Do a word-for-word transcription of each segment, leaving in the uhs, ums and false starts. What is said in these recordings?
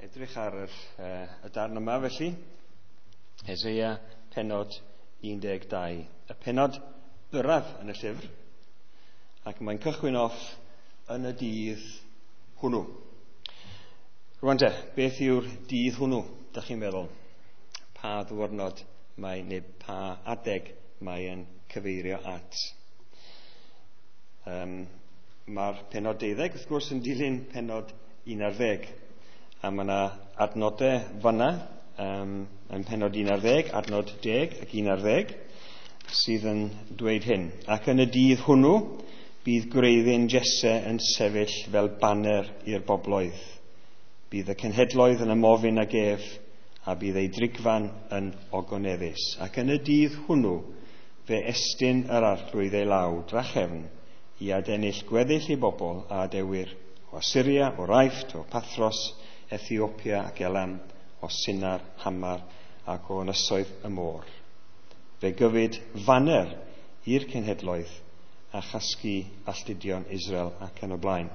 edrych ar yr, uh, y darn yma felly, Eseia penod un deg dau, y penod yraf yn y llyfr, ac mae'n cychwyn off yn y dydd hwnnw. Rwan te, beth yw'r dydd hwnnw, dach chi'n meddwl? Pa ddwrnod mae, neu pa adeg mae yn cyfeirio at? Um, Mae'r penod deuddeg, wrth gwrs, yn dilyn penod un ar ddeg. A mae yna adnodau fanna, um, yn penod un ar ddeg, adnod deg ac un ar ddeg, sydd yn dweud hyn. Ac yn y dydd hwnnw, bydd gwreiddyn Jesse yn sefyll fel baner i'r bobloedd. Bydd y cenhedloedd yn ymofyn ag ef, a bydd ei drigfan yn ogoneddus. Ac yn y dydd hwnnw, fe estyn yr arglwydd ei law drachefn, i adennill gweddill i bobl a adewyr o Syria, o Raifft, o Pathros, Ethiopia ac Elam, o Sinar, Hamar ac o ynysoedd y môr. Fe gyfyd faner i'r cenhedloedd a chasgu alltudion Israel ac yn y blaen.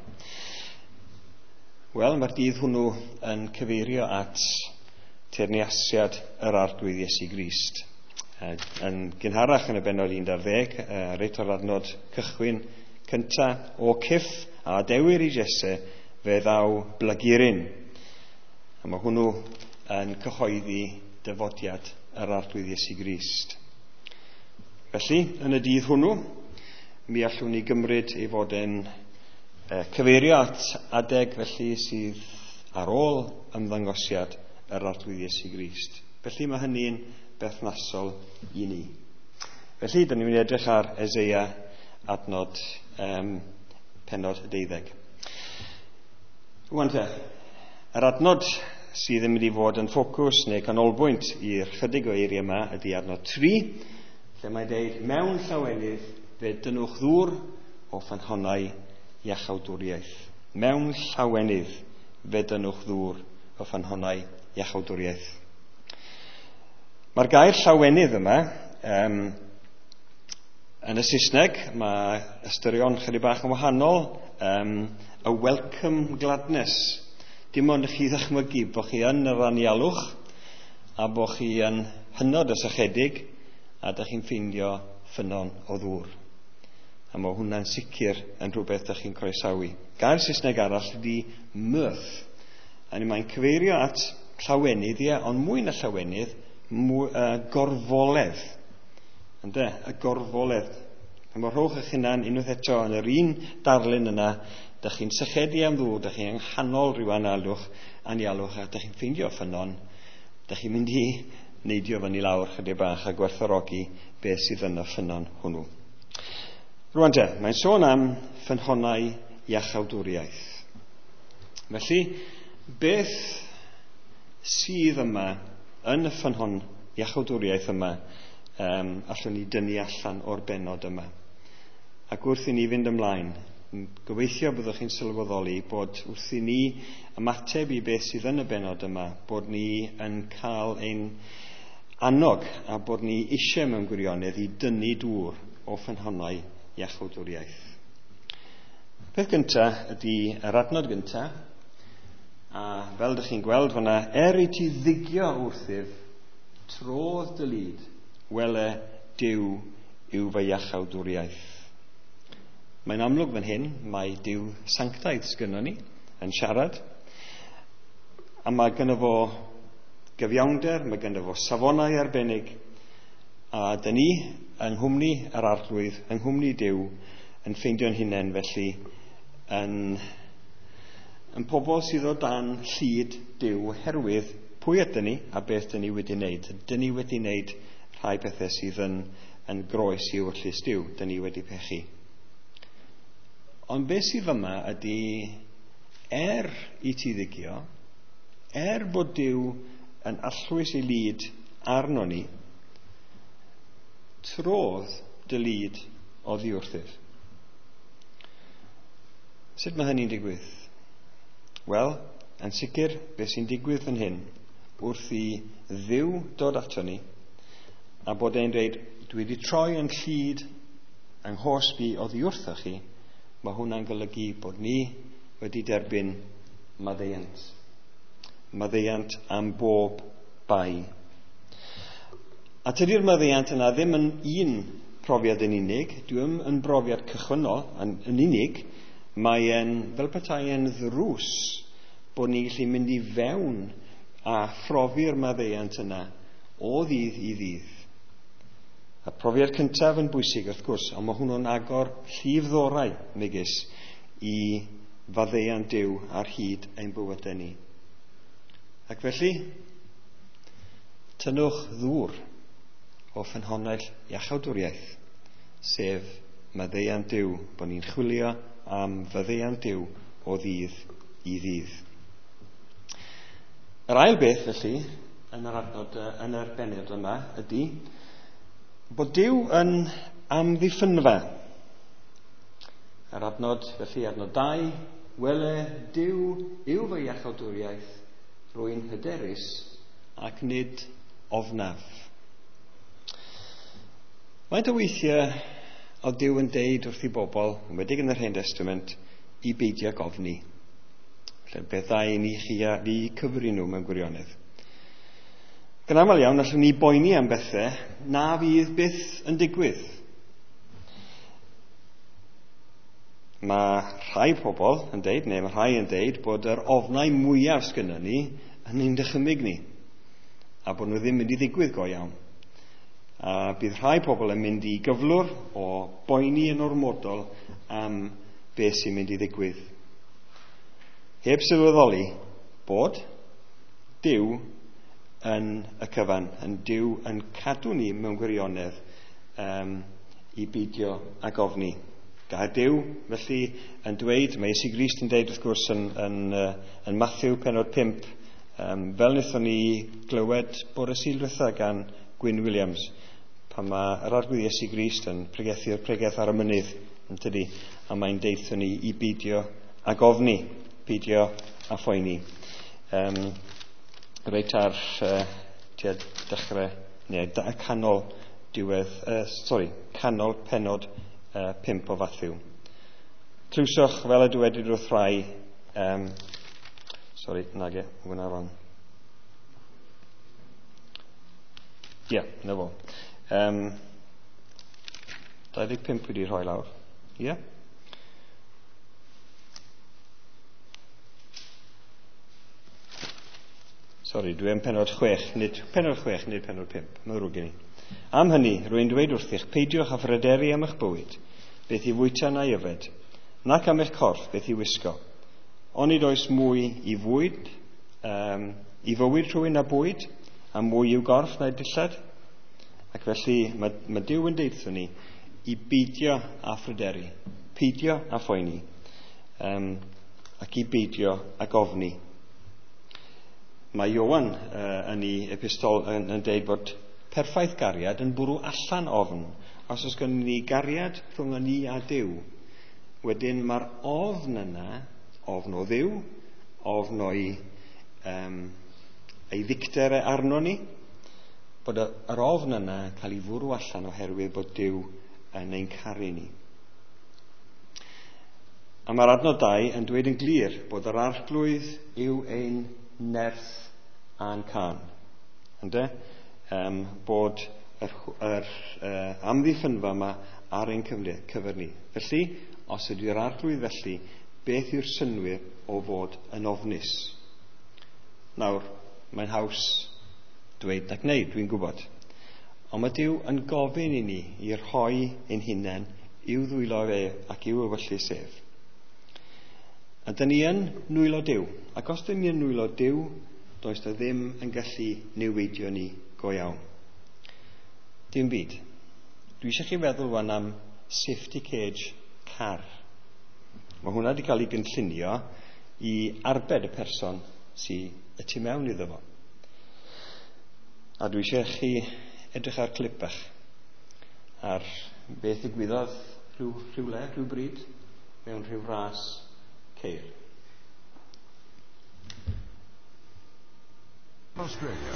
Wel, mae'r dydd hwnnw yn cyfeirio at teyrniasiad yr arglwydd Iesu Grist. Uh, yn gynharach yn y benod un ar ddeg, uh, reit o'r adnod cychwyn cynta, o cyff a adewyr i Jesse fe ddaw blaguryn. A mae hwnnw yn cyhoeddi dyfodiad yr arglwydd Iesu Grist. Felly, yn y dydd hwnnw, mi allwn ni gymryd ei fod yn uh, cyfeirio at adeg felly sydd ar ôl ymddangosiad yr arglwydd Iesu Grist. Felly mae hynny'n berthnasol i ni. Felly, dyn ni'n mynd i edrych ar Eseia adnod um, penod deuddeg. Rwan te, yr adnod sydd yn mynd i fod yn ffocws neu canolbwynt i'r chydig o eiriau yma ydy adnod tri, lle mae'n deud, mewn llawenydd fe dynwch ddŵr o ffynhonnau iachawdwriaeth. Mewn llawenydd fe dynwch ddŵr o ffynhonnau iachawdwriaeth. Mae'r gair llawenydd yma, um, yn y Saesneg, mae ystyrion chydig bach yn wahanol, um, a welcome gladness. Dim ond chi ddychmygu bod chi yn yr anialwch a bod chi yn hynod ysychedig a ydych chi'n ffeindio ffynon o ddŵr. A mae hwnna'n sicr yn rhywbeth ydych chi'n croesawu. Gair Saesneg arall ydy mirth. A ni mae'n cyfeirio at llawenydd, ie, ond mwy na llawenydd, mwy, uh, gorfoledd. Ynde, y gorfoledd. A mae rhowch eich hunan unwaith eto yn yr un darlun yna, dych chi'n sychedu am ddŵr, dych chi'n nghanol rhyw analwch, anialwch, a dych chi'n ffeindio ffynon, dych chi'n mynd i neidio fyny lawr chydig bach a gwerthfawrogi beth sydd yn y ffynon hwnnw. Rwan te, mae'n sôn am ffynhonnau iachawdwriaeth. Felly, beth sydd yma yn y ffynhon iachawdwriaeth yma, Um, allwn ni dynnu allan o'r benod yma. Ac wrth i ni fynd ymlaen, gobeithio byddwch chi'n sylweddoli bod wrth i ni ymateb i beth sydd yn y benod yma, bod ni yn cael ein annog a bod ni eisiau mewn gwirionedd i dynnu dŵr o ffynhonnau iachawdwriaeth. Peth gyntaf ydy yr adnod gyntaf, a fel ydych chi'n gweld fyna, er i ti ddigio wrthyf, trodd dy lyd, wele Duw yw fy iachawdwriaeth. Mae'n amlwg fan hyn, mae Duw sanctaidd sgynnon ni yn siarad, a mae gynno fo gyfiawnder, mae gynno fo safonau arbennig, a dyn ni yng nghwmni yr arglwydd, yng nghwmni Duw, yn ffeindio'n hunain felly yn, yn pobl sydd o dan llyd Duw herwydd pwy ydyn ni a beth dyn ni wedi wneud. Dyn ni wedi wneud rhai pethau sydd yn, yn groes i wrllus Duw, dyn ni wedi pechu. Ond beth sydd yma ydy, er i ti ddigio, er bod Duw yn allwys ei lyd arno ni, trodd dy lyd o ddiwrthyf. Sut mae hynny'n digwydd? Wel, yn sicr, beth sy'n digwydd fan hyn, wrth i Dduw dod ato ni, a bod e'n dweud, dwi wedi troi yn llyd yng nghosbi o ddiwrtho chi, mae hwnna'n golygu bod ni wedi derbyn maddeuant. maddeuant am bob bai. A tydi'r maddeuant yna ddim yn un profiad yn unig, dwi'n yn brofiad cychwynnol yn, yn unig, mae'n fel petai yn ddrws bod ni'n gallu mynd i fewn a phrofi'r maddeuant yna o ddydd i ddydd. Y profiad cyntaf yn bwysig wrth gwrs, ond mae hwnnw'n agor llif ddorau megis i faddeuant Duw ar hyd ein bywydau ni. Ac felly, tynnwch ddŵr o ffynhonnell iachawdwriaeth, sef maddeuant Duw, bod ni'n chwilio am faddeuant Duw o ddydd i ddydd. Yr ail beth, felly, yn yr adnod, yn yr benod yma, ydy bod Duw yn amddiffynfa. Yr adnod, felly, adnod dau, wele Duw yw fy iachawdwriaeth, rwy'n hyderus ac nid ofnaf. Faint o weithiau o Duw yn deud wrth i bobl, wedig yn yr Hen Testament, i beidio gofni. Felly bethau i ni chi a ni cyfri nhw mewn gwirionedd. Gan aml iawn, allwn ni boeni am bethau na fydd byth yn digwydd. Mae rhai pobl yn deud, neu mae rhai yn deud, bod yr ofnau mwyaf sgynnon ni yn ein dychymyg ni, a bod nhw ddim mynd i ddigwydd go iawn. A bydd rhai pobl yn mynd i gyflwr o boeni yn ormodol am beth sy'n mynd i ddigwydd. Heb sylweddoli bod Duw yn y cyfan, yn Duw yn cadw ni mewn gwirionedd um, i beidio ag ofni. Gael Duw, felly, yn dweud, mae Iesu Grist yn dweud wrth gwrs yn, yn, uh, yn Matthew pennod pump, um, fel wnaethon ni glywed bore Sul diwetha gan Gwyn Williams, pan mae yr arglwydd Iesu Grist yn pregethu'r pregeth ar y mynydd, yn tydi, a mae'n deithio ni i beidio ag ofni, beidio a phoeni. Um, reit ar uh, tua dechrau, neu da, canol diwedd, uh, sorry, canol pennod uh, pump o Matthew. Trwsoch fel y dywedid wrth rai, um, sorry, nage, hwnna wrong. Ie, yeah, na fo. Um, dau ddeg pump wedi rhoi lawr. Ie? Yeah? Sorry, dwi yn penod chwech, nid penod chwech, nid penod pump. Mae'n rwg i ni. Am hynny, rwy'n dweud wrthych, peidiwch a phryderu am eich bywyd, beth i fwyta na yfed, nac am eich corff, beth i wisgo. Ond nid oes mwy i fwyd, um, i fywyd rhywun na bwyd, a mwy i'w gorff na dillad. Ac felly mae, mae Duw yn deithio ni i beidio a phryderu, peidio a phoeni, um, ac i beidio a gofni. Mae Iowan uh, yn ei epistol yn, yn deud bod perffaith gariad yn bwrw allan ofn. Os oes gen ni gariad rhwng ni a Duw, wedyn mae'r ofn yna, ofn o Dduw, ofn o'i um, ei ddicter arno ni, bod yr ofn yna yn cael ei fwrw allan oherwydd bod Duw yn ein caru ni. A mae'r adnod dau yn dweud yn glir bod yr arglwydd yw ein nerth a'n can. Ynde? Um, bod yr, yr uh, amddiffynfa yma ar ein cyfer ni. Felly, os ydy'r arglwydd felly, beth yw'r synwyr o fod yn ofnus? Nawr, mae'n haws dweud na gwneud, dwi'n gwybod. Ond mae Duw yn gofyn i ni i rhoi ein hunain i'w ddwylo fe ac i'w ewyllus ef. A dyn ni yn nwylo Duw. Ac os dyn ni yn nwylo Duw, does da ddim yn gallu newidio ni go iawn. Dim byd. Dwi eisiau chi feddwl wan am safety cage car. Mae hwnna wedi cael ei gynllunio i arbed y person sy'n y tu mewn iddo fo. A dwi eisiau chi edrych ar clip bach ar beth ddigwyddodd rhyw, rhywle, rhyw bryd mewn rhyw ras ceir. Australia.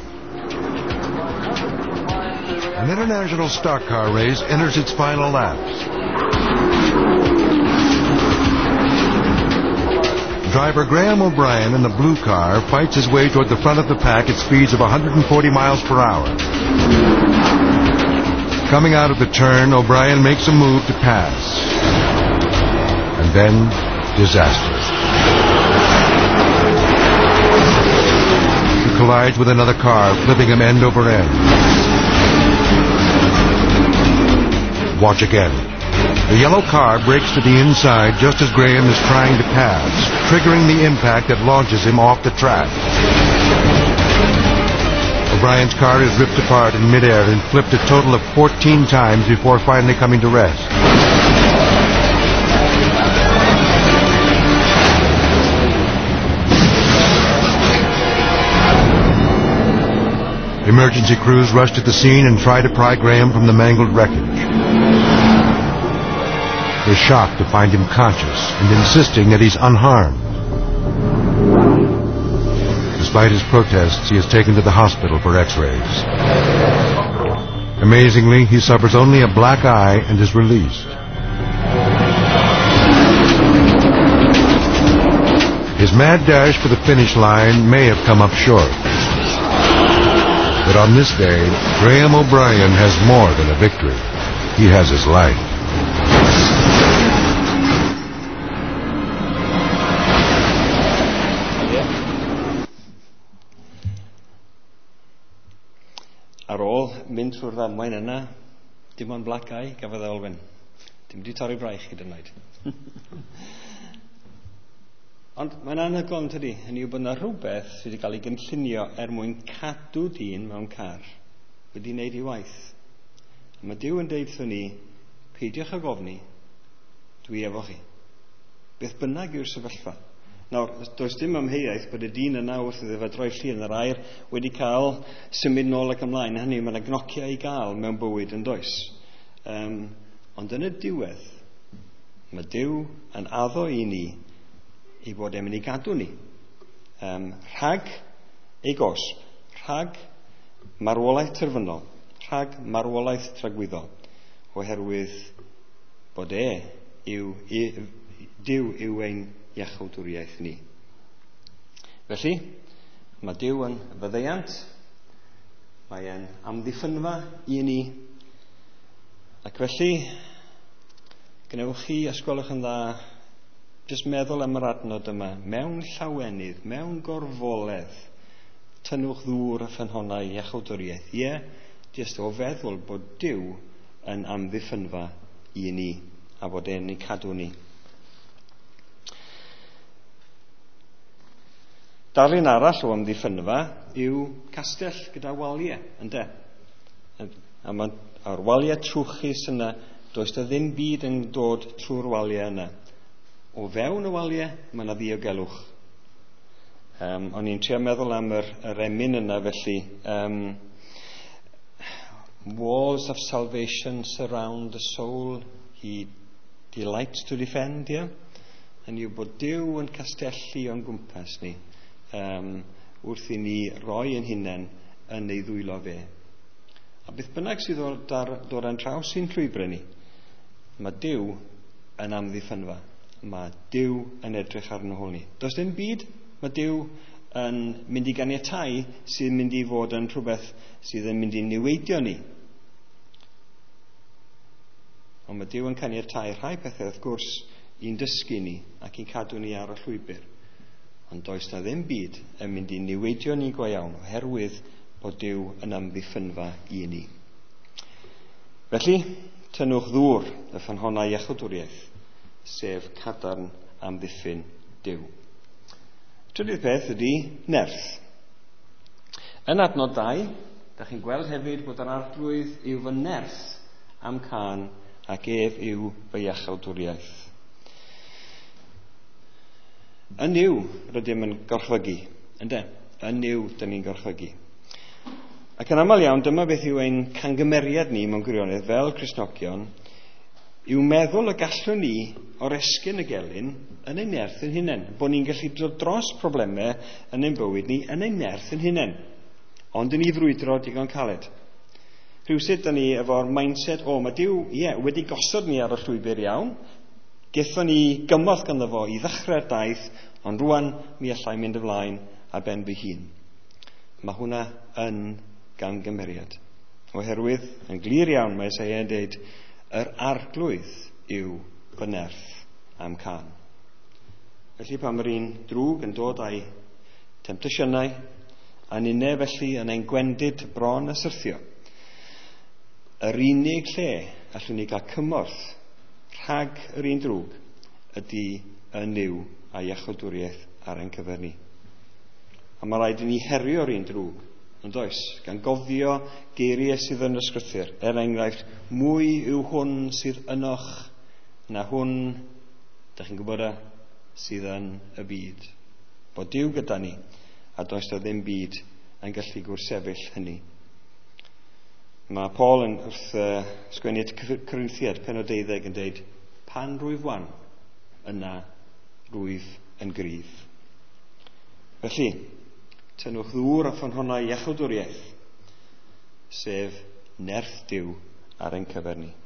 An international stock car race enters its final laps. driver Graham O'Brien in the blue car fights his way toward the front of the pack at speeds of one hundred forty miles per hour. Coming out of the turn, O'Brien makes a move to pass. And then, disaster. He collides with another car, flipping him end over end. Watch again. The yellow car brakes to the inside just as Graham is trying to pass, triggering the impact that launches him off the track. O'Brien's car is ripped apart in midair and flipped a total of fourteen times before finally coming to rest. Emergency crews rush to the scene and try to pry Graham from the mangled wreckage. They're shocked to find him conscious and insisting that he's unharmed. Despite his protests, he is taken to the hospital for x-rays. Amazingly, he suffers only a black eye and is released. His mad dash for the finish line may have come up short. But on this day, Graham O'Brien has more than a victory. He has his life. Ar ôl mynd trwy'r ddamwain yna, dim ond black eye, gafodd e Olwen. Dim wedi torri braich hyd yn oed. Ond mae'n anhygoel yn tydi, hynny yw bod yna rhywbeth sydd wedi cael ei gynllunio er mwyn cadw dyn mewn car wedi wneud ei waith. A mae Duw yn deud wrthon ni, peidiwch ag ofni, dwi efo chi. Beth bynnag yw'r sefyllfa. Nawr, does dim amheuaeth bod y dyn yna wrth iddo fe droi llun yr air wedi cael symud nôl ac ymlaen. Hynny, mae yna gnocia i gael mewn bywyd yn does. Um, ond yn y diwedd, mae Duw yn addo i ni i fod e'n mynd i gadw ni. Um, rhag ei gosb, rhag marwolaeth terfynol, rhag marwolaeth tragwyddol, oherwydd bod e yw, i, Duw yw ein iachawdwriaeth ni. Felly, mae Duw yn fyddeiant, mae e'n amddiffynfa i ni, ac felly, gwnewch chi, os gwelwch yn dda, jyst meddwl am yr adnod yma, mewn llawenydd, mewn gorfoledd, tynnwch ddŵr y ffynhonnau iachawdwriaeth. Ie, jyst o feddwl bod Duw yn amddiffynfa i ni, a bod e'n ei cadw ni. Darlun arall o amddiffynfa yw castell gyda waliau, ynde? A mae'r waliau trwchus yna, does da ddim byd yn dod trwy'r waliau yna. O fewn y waliau, mae yna ddiogelwch. Um, o'n i'n trio meddwl am yr, yr emyn yna, felly. Um, walls of salvation surround the soul, he delights to defend, yeah? Yn yw bod Duw yn castelli o'n gwmpas ni. Um, wrth i ni roi yn hunain yn ei ddwylo fe. A beth bynnag sydd dod ar draws i'n llwybr ni, mae Duw yn amddiffynfa. Mae Duw yn edrych arno hwn ni. Does dim byd, mae Duw yn mynd i ganiatáu sydd yn mynd i fod yn rhywbeth sydd yn mynd i niweidio ni. Ond mae Duw yn caniatáu rhai pethau wrth gwrs i'n dysgu ni ac i'n cadw ni ar y llwybr. Ond does na ddim byd yn mynd i niweidio ni go iawn oherwydd bod Duw yn amddiffynfa i ni. Felly, tynnwch ddŵr y ffynhonnau iachawdwriaeth, sef cadarn amddiffyn Duw. Trydydd peth ydy nerth. Yn adnod dau, da chi'n gweld hefyd bod yr arglwydd yw fy nerth am can ac ef yw fy iachawdwriaeth. Yn yw rydym yn gorchfygu, ynde? Yn yw dyn ni'n gorchfygu. Ac yn aml iawn, dyma beth yw ein cangymeriad ni mewn gwirionedd fel Cristnogion, yw meddwl y gallwn ni o'r esgyn y gelyn yn ein nerth yn hunain, bod ni'n gallu dod dros problemau yn ein bywyd ni yn ein nerth yn hunain, ond yn ei frwydro digon caled. Rhywsyd dyn ni efo'r mindset, o, mae Duw, ie, yeah, wedi gosod ni ar y llwybr iawn, gethon ni gymorth ganddo fo i ddechrau'r daith, Ond rwan mi allai mynd ymlaen a ben fy hun. Mae hwnna yn gamgymeriad. Oherwydd, yn glir iawn, mae Isaiah yn dweud, yr arglwydd yw fy nerth am can. Felly pan mae'r un drwg yn dod â'i temptasiynau, a'n unne felly yn ein gwendid bron a syrthio, yr unig lle allwn ni gael cymorth rhag yr un drwg ydy y niw a iachawdwriaeth ar ein cyfer ni. A mae rhaid i ni herio'r un drwg, yn does, gan gofio geiriau sydd yn y sgrythur. Er enghraifft, mwy yw hwn sydd ynoch na hwn, da chi'n gwybod, sydd yn y byd. Bod Duw gyda ni, a does o ddim byd yn gallu gwrthsefyll hynny. Mae Paul yn wrth uh, sgwennu at Corinthiad pen o deuddeg yn dweud, pan rwyf wan, yna rwyf yn gryf. Felly, tynwch ddŵr a ffynhonnau iachawdwriaeth, sef nerth Duw ar ein cyfer ni.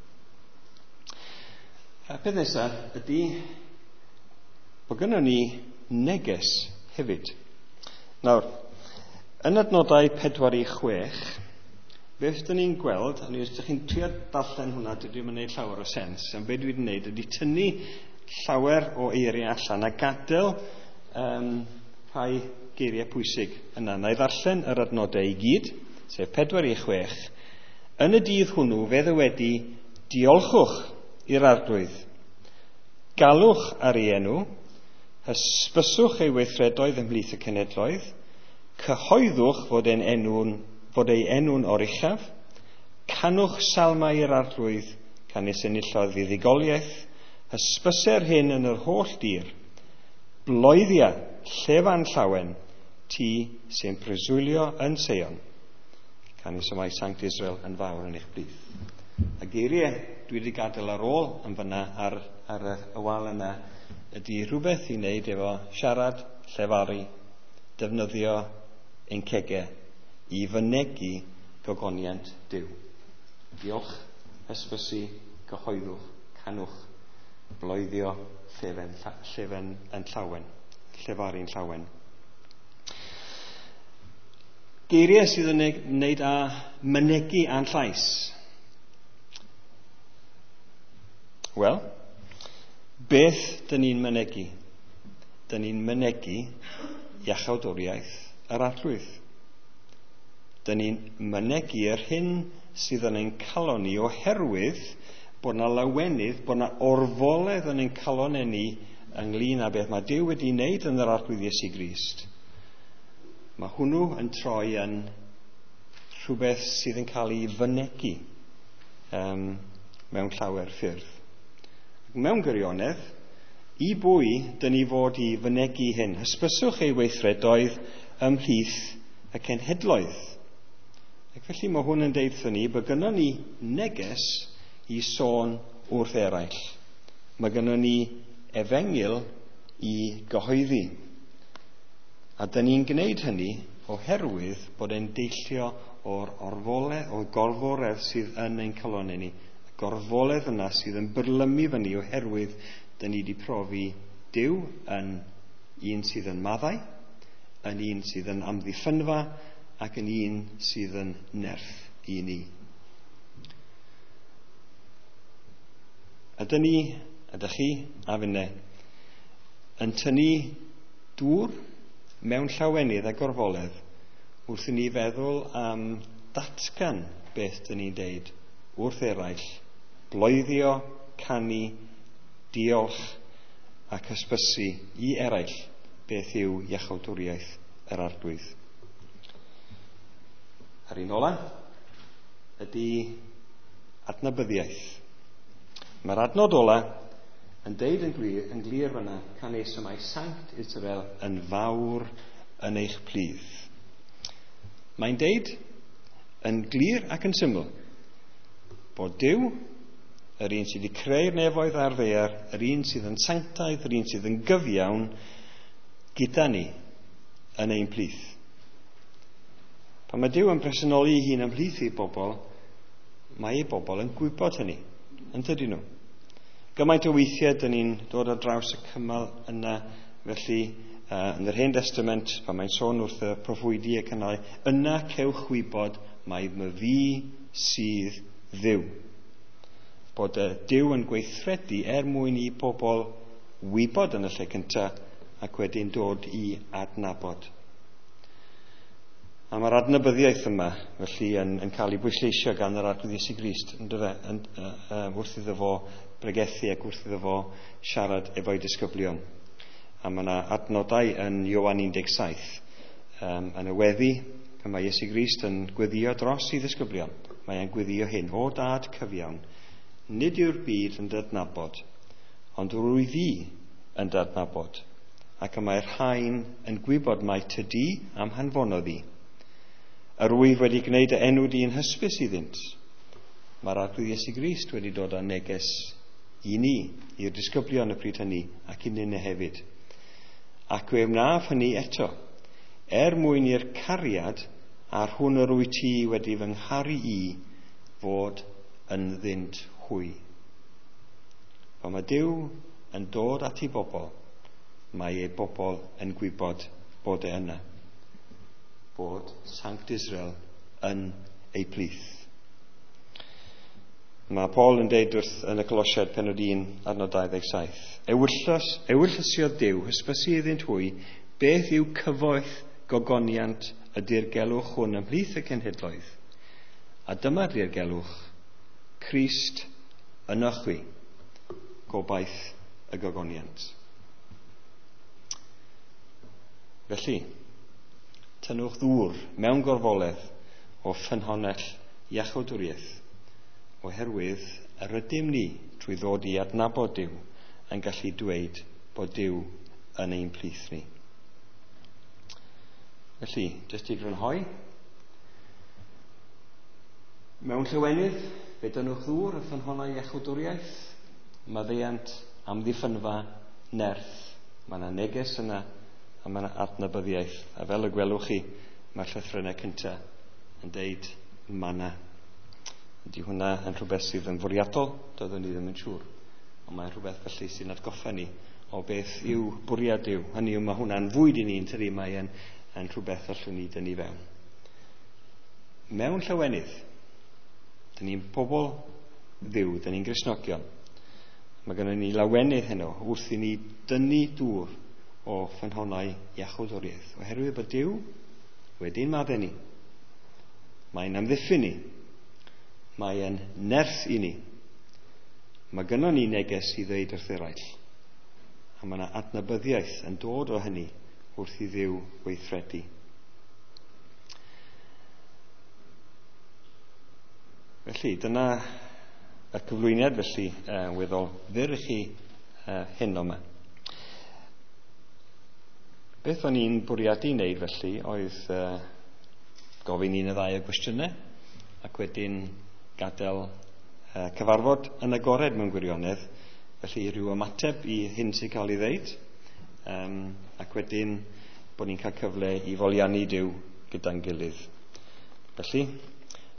A peth nesaf ydy bod gynnon ni neges hefyd. Nawr, yn adnodau pedwar i chwech, beth dyn ni'n gweld, a os ydych chi'n trio darllen hwnna, dydw i'n gwneud llawer o sens, ond beth dwi'n gwneud ydy tynnu llawer o eiriau allan a gadael um, rhai geiriau pwysig yna. Na i ddarllen yr adnodau i gyd, sef pedwar i chwech. Yn y dydd hwnnw, fe ddywedi, diolchwch i'r arglwydd. Galwch ar ei enw, hysbyswch ei weithredoedd ymhlith y cenedloedd, cyhoeddwch fod ein enw'n fod ei enw'n oruchaf, canwch salmau i'r arglwydd, canis enillodd fuddugoliaeth, hysbyser hyn yn yr holl dir, bloeddia llefan llawen, ti sy'n preswylio yn Seion, canis y mae Sankt Israel yn fawr yn eich blith. A geiriau dwi wedi gadael ar ôl yn fyna ar, ar y wal yna ydy rhywbeth i wneud efo siarad, llefaru, defnyddio ein cegau i fynegu gogoniant Duw. Diolch, hysbysu, cyhoeddwch, canwch, bloeddio, llefen, llefen yn llawen, llefaru'n llawen. Geiriau sydd yn wneud â mynegu a'n llais. Wel, beth dyn ni'n mynegu? Dyn ni'n mynegu iachawdwriaeth yr arglwydd. Dyn ni'n mynegu yr hyn sydd yn ein calon ni oherwydd bod yna lawenydd, bod yna orfoledd yn ein calon ni ynglyn â beth mae Duw wedi wneud yn yr arglwydd Iesu Grist. Mae hwnnw yn troi yn rhywbeth sydd yn cael ei fynegu um, mewn llawer ffyrdd. Mewn gwirionedd, i bwy dyn ni fod i fynegu hyn? Hysbyswch ei weithredoedd ymhlith y cenhedloedd. Ac felly mae hwn yn deud ni bod gynnon ni neges i sôn wrth eraill. Mae gynnon ni efengil i gyhoeddi. A dyn ni'n gwneud hynny oherwydd bod e'n deillio o'r orfoledd, o'r gorforedd sydd yn ein calonau ni. Y gorfoledd yna sydd yn byrlymu fyny oherwydd dyn ni wedi profi Duw yn un sydd yn maddau, yn un sydd yn amddiffynfa, ac yn un sydd yn nerth i ni. Ydyn ni, ydych chi, a finne, yn tynnu dŵr mewn llawenydd a gorfoledd wrth i ni feddwl am datgan beth dyn ni'n deud wrth eraill, bloeddio, canu, diolch ac hysbysu i eraill beth yw iachawdwriaeth yr arglwydd. Ar un ola ydy adnabyddiaeth. Mae'r adnod ola yn deud yn glir, yn glir fyna, canis y mae Sankt Israel yn fawr yn eich plydd. Mae'n deud yn glir ac yn syml bod Duw, yr un sydd wedi creu'r nefoedd a'r ddaear, yr un sydd yn sanctaidd, yr un sydd yn gyfiawn, gyda ni yn ein plydd. Pan mae Duw yn presennoli ei hun ymhlith i bobl, mae ei bobl yn gwybod hynny, yn tydyn nhw. Gymaint o weithiau dyn ni'n dod ar draws y cymal yna felly, uh, yn yr Hen Testament, pan mae'n sôn wrth y proffwydi ac yna, yna cewch wybod mae my fi sydd Dduw. Bod y Duw yn gweithredu er mwyn i bobl wybod yn y lle cyntaf ac wedyn dod i adnabod. A mae'r adnabyddiaeth yma felly yn, yn cael ei bwysleisio gan yr arglwydd Iesu Grist yn, yn, uh, uh, wrth iddo fo bregethu ac wrth iddo fo siarad efo'i disgyblion. A mae yna adnodau yn Ioan un deg saith um, yn y weddi pan mae Iesu Grist yn gweddio dros ei ddisgyblion. Mae e'n gweddio hyn: o dad cyfiawn, nid yw'r byd yn dadnabod, ond rwy fi yn dadnabod, ac y mae'r rhain yn gwybod mai tydi am hanfonodd i. Yr wyf wedi gwneud y enw di'n hysbys iddynt. Mae'r arglwydd Iesu Grist wedi dod â neges i ni, i'r disgyblion y pryd hynny, ac i ni hefyd. Ac fe wnaaf hynny eto, er mwyn i'r cariad ar hwn yr wyt ti wedi fy ngharu i fod yn ddynt hwy. Pan mae Duw yn dod at ei bobl, mae ei bobl yn gwybod bod e yna. Bod Sanct Israel yn ei plith. Mae Paul yn deud wrth yn y Colosiaid pennod un adnod dau ddeg saith: Ewyllysio Duw, hysbysu iddynt hwy, beth yw cyfoeth gogoniant y dirgelwch hwn ymhlith y cenhedloedd. A dyma'r dirgelwch, Crist ynoch chwi, gobaith y gogoniant. Felly, tynnwch ddŵr mewn gorfoledd o ffynhonnell iachawdwriaeth, oherwydd yr ydym ni trwy ddod i adnabod Duw yn gallu dweud bod Duw yn ein plith ni. Felly, jyst i grynhoi, mewn llywelydd, fe dynnwch ddŵr y ffynhonnell iachawdwriaeth, maddeuant amddiffynfa nerth. Mae yna neges yna, a mae yna adnabyddiaeth. A fel y gwelwch chi, mae'r llythrennau cyntaf yn deud manna. Ydy hwnna yn rhywbeth sydd yn fwriadol? Doeddwn ni ddim yn siŵr. Ond mae'n rhywbeth felly sy'n atgoffa ni o beth yw bwriad Duw. Hynny yw, mae hwnna'n fwyd i ni, yn tydi, mae yn, yn rhywbeth allwn ni dynnu fewn. Mewn llawenydd, dyn ni'n pobl Dduw, dyn ni'n Gristnogion. Mae gennym ni lawenydd heno wrth i ni dynnu dŵr o ffynhonnau iachawdwriaeth. Oherwydd bod Duw wedi'n madde ni. Mae'n amddiffyn ni. Mae'n nerth i ni. Mae gynnon ni neges i ddweud wrth eraill. A mae yna adnabyddiaeth yn dod o hynny wrth i Dduw weithredu. Felly, dyna y cyflwyniad felly uh, weddol fyr i chi uh, hyn o'ma. Beth o'n i'n bwriadu wneud felly oedd uh, gofyn un y ddau o gwestiynau ac wedyn gadael uh, cyfarfod yn agored mewn gwirionedd, felly rhyw ymateb i hyn sy'n cael ei ddeud, um, ac wedyn bod ni'n cael cyfle i foliannu Duw gyda'n gilydd. Felly,